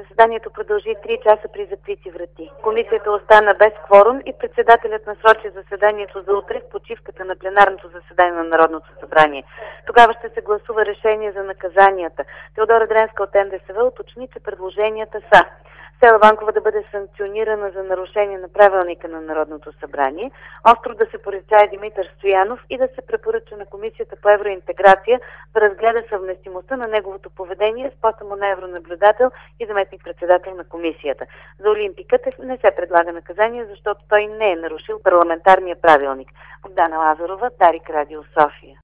Заседанието продължи 3 часа при закрити врати. Комисията остана без кворум и председателят насрочи заседанието за утре в почивката на пленарното заседание на Народното събрание. Тогава ще се гласува решение за наказанията. Теодора Дренска от НДСВ уточни, че предложенията са: Стела Ванкова да бъде санкционирана за нарушение на правилника на Народното събрание, остро да се порицае Димитър Стоянов и да се препоръча на Комисията по евроинтеграция да разгледа съвместимостта на неговото поведение с поста му на евронаблюдател и заместник-председател на комисията. За Олимпикът не се предлага наказание, защото той не е нарушил парламентарния правилник. Богдана Лазарова, Дарик, Радио София.